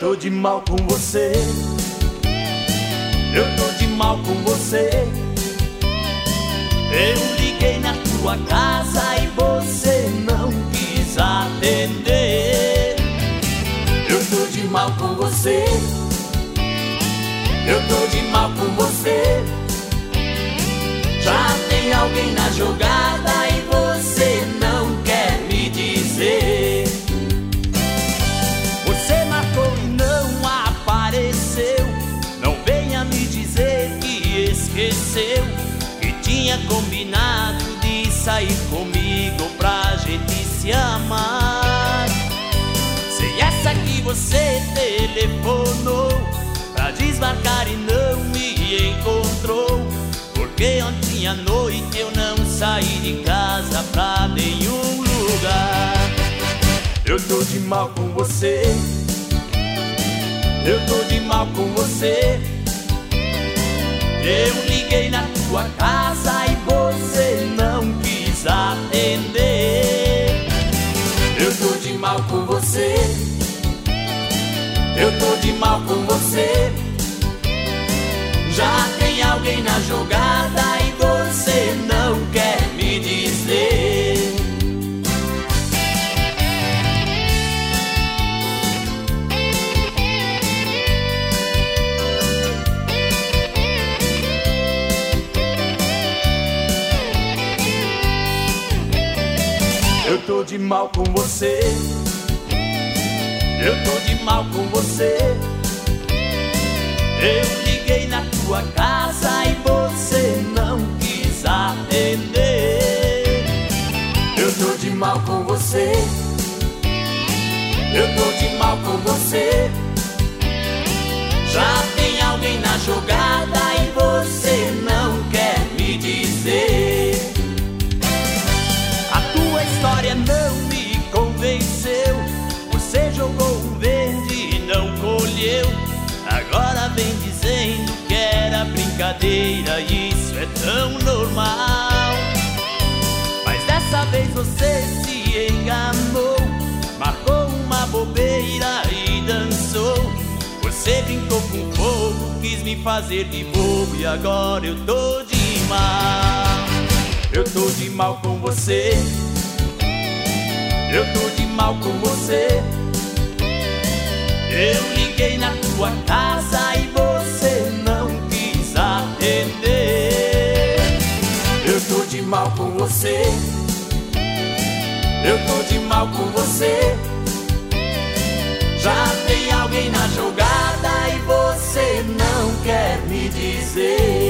tô de mal com você. Eu tô de mal com você. Eu liguei na tua casa e você não quis atender. Eu tô de mal com você. Eu tô de mal com você. Já tem alguém na jogada e você não quer me dizer. Você marcou e não apareceu. Não venha me dizer que esqueceu que tinha combinado de sair comigo pra gente se amar. Sei essa que você telefonou pra desmarcar e não me encontrou, porque ontem à noite eu não saí de casa pra nenhum lugar. Eu tô de mal com você. Eu tô de mal com você. Eu liguei na tua casa e você não quis atender. Eu tô de mal com você. Eu tô de mal com você. Já tem alguém na jogada e você não quer me dizer. Eu tô de mal com você. Eu tô de mal com você. Eu liguei na tua casa e você não quis atender. Eu tô de mal com você. Eu tô de mal com você. Já tem alguém na jogada e você não quer me dizer. A tua história não me convenceu. Você jogou um verde e não colheu. Agora vem dizendo que era brincadeira e isso é tão normal. Mas dessa vez você se enganou. Marcou uma bobeira e dançou. Você brincou com fogo, quis me fazer de bobo e agora eu tô de mal. Eu tô de mal com você. Eu tô de mal com você. Eu liguei na tua casa e você não quis atender. Eu tô de mal com você. Eu tô de mal com você. Já tem alguém na jogada e você não quer me dizer.